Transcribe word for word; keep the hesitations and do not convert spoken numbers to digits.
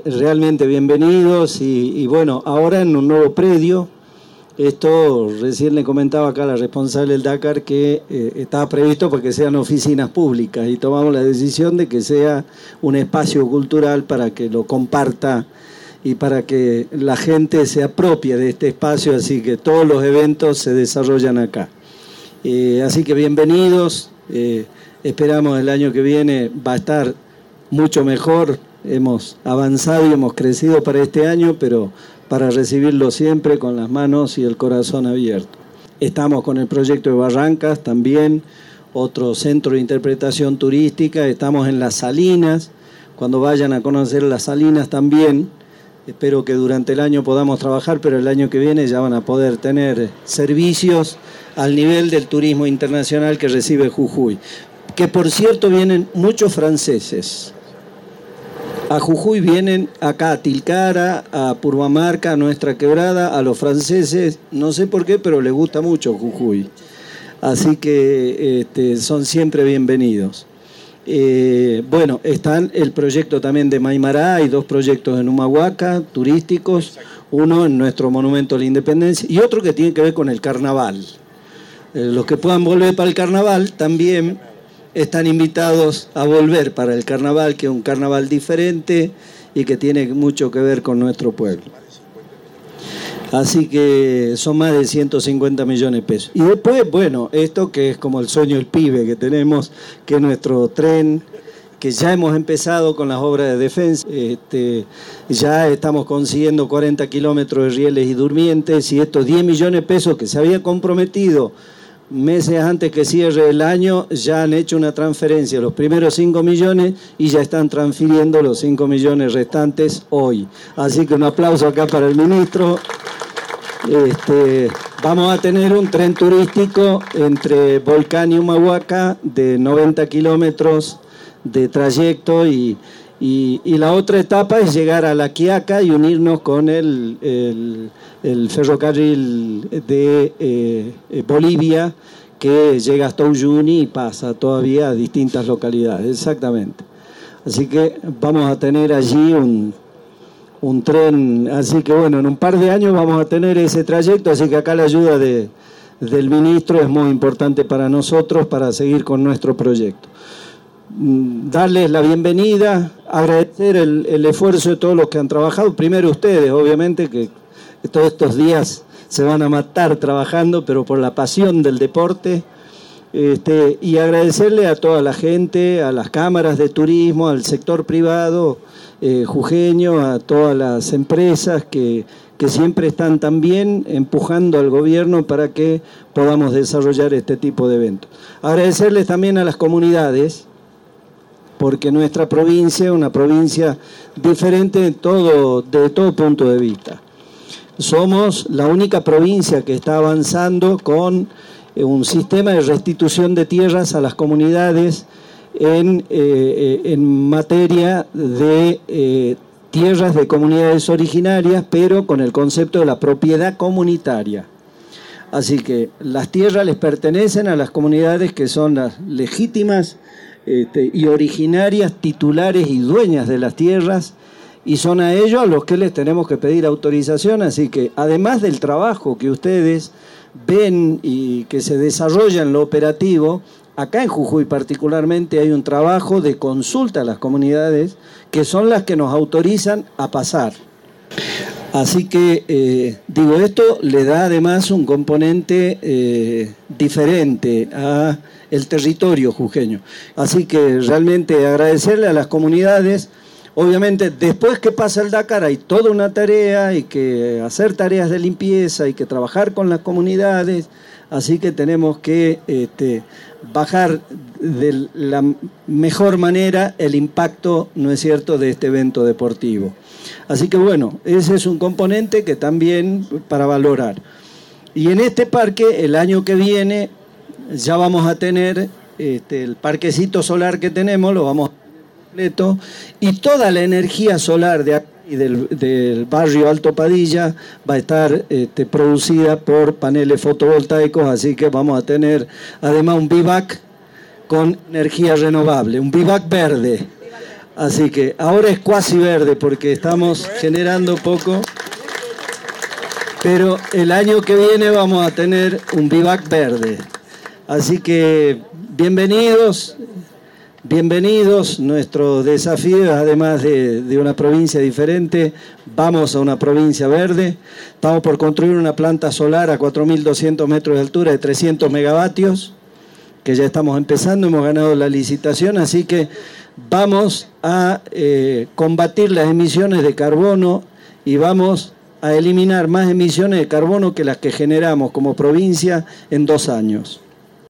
realmente bienvenidos y, y bueno, ahora en un nuevo predio. Esto recién le comentaba acá a la responsable del Dakar que eh, estaba previsto para que sean oficinas públicas y tomamos la decisión de que sea un espacio cultural para que lo comparta y para que la gente se apropie de este espacio, así que todos los eventos se desarrollan acá. Eh, así que bienvenidos, eh, esperamos el año que viene va a estar mucho mejor, hemos avanzado y hemos crecido para este año, pero para recibirlo siempre con las manos y el corazón abierto. Estamos con el proyecto de Barrancas también, otro centro de interpretación turística, estamos en Las Salinas, cuando vayan a conocer Las Salinas también, espero que durante el año podamos trabajar, pero el año que viene ya van a poder tener servicios al nivel del turismo internacional que recibe Jujuy, que por cierto vienen muchos franceses. A Jujuy vienen acá a Tilcara, a Purmamarca, a Nuestra Quebrada, a los franceses, no sé por qué, pero les gusta mucho Jujuy. Así que este, son siempre bienvenidos. Eh, bueno, están el proyecto también de Maimará, hay dos proyectos en Humahuaca, turísticos, uno en nuestro Monumento a la Independencia y otro que tiene que ver con el carnaval. Eh, los que puedan volver para el carnaval también están invitados a volver para el carnaval, que es un carnaval diferente y que tiene mucho que ver con nuestro pueblo. Así que son más de ciento cincuenta millones de pesos. Y después, bueno, esto que es como el sueño del pibe que tenemos, que es nuestro tren, que ya hemos empezado con las obras de defensa, este, ya estamos consiguiendo cuarenta kilómetros de rieles y durmientes, y estos diez millones de pesos que se había comprometido meses antes que cierre el año, ya han hecho una transferencia, los primeros cinco millones, y ya están transfiriendo los cinco millones restantes hoy. Así que un aplauso acá para el ministro. Este, vamos a tener un tren turístico entre Volcán y Humahuaca de noventa kilómetros de trayecto y, y, y la otra etapa es llegar a La Quiaca y unirnos con el, el, el ferrocarril de eh, Bolivia que llega hasta Uyuni y pasa todavía a distintas localidades, exactamente. Así que vamos a tener allí un... un tren, así que bueno, en un par de años vamos a tener ese trayecto, así que acá la ayuda de, del ministro es muy importante para nosotros para seguir con nuestro proyecto. Darles la bienvenida, agradecer el, el esfuerzo de todos los que han trabajado, primero ustedes, obviamente, que todos estos días se van a matar trabajando, pero por la pasión del deporte, este, y agradecerle a toda la gente, a las cámaras de turismo, al sector privado, Eh, jujeño, a todas las empresas que, que siempre están también empujando al gobierno para que podamos desarrollar este tipo de eventos. Agradecerles también a las comunidades, porque nuestra provincia es una provincia diferente de todo, de todo punto de vista. Somos la única provincia que está avanzando con eh, un sistema de restitución de tierras a las comunidades En, eh, en materia de eh, tierras de comunidades originarias, pero con el concepto de la propiedad comunitaria. Así que las tierras les pertenecen a las comunidades que son las legítimas este, y originarias, titulares y dueñas de las tierras, y son a ellos a los que les tenemos que pedir autorización. Así que además del trabajo que ustedes ven y que se desarrolla en lo operativo, acá en Jujuy particularmente hay un trabajo de consulta a las comunidades que son las que nos autorizan a pasar. Así que, eh, digo, esto le da además un componente eh, diferente a el territorio jujeño. Así que realmente agradecerle a las comunidades. Obviamente, después que pasa el Dakar hay toda una tarea, hay que hacer tareas de limpieza, hay que trabajar con las comunidades, así que tenemos que este, bajar de la mejor manera el impacto, ¿no es cierto?, de este evento deportivo. Así que bueno, ese es un componente que también para valorar. Y en este parque, el año que viene, ya vamos a tener este, el parquecito solar que tenemos, lo vamos a completo, y toda la energía solar de aquí del, del barrio Alto Padilla va a estar este, producida por paneles fotovoltaicos, así que vamos a tener además un vivac con energía renovable, un vivac verde. Así que ahora es cuasi verde porque estamos generando poco. Pero el año que viene vamos a tener un vivac verde. Así que bienvenidos, bienvenidos. Nuestro desafío, además de, de una provincia diferente, vamos a una provincia verde. Estamos por construir una planta solar a cuatro mil doscientos metros de altura de trescientos megavatios, que ya estamos empezando, hemos ganado la licitación, así que vamos a eh, combatir las emisiones de carbono y vamos a eliminar más emisiones de carbono que las que generamos como provincia en dos años.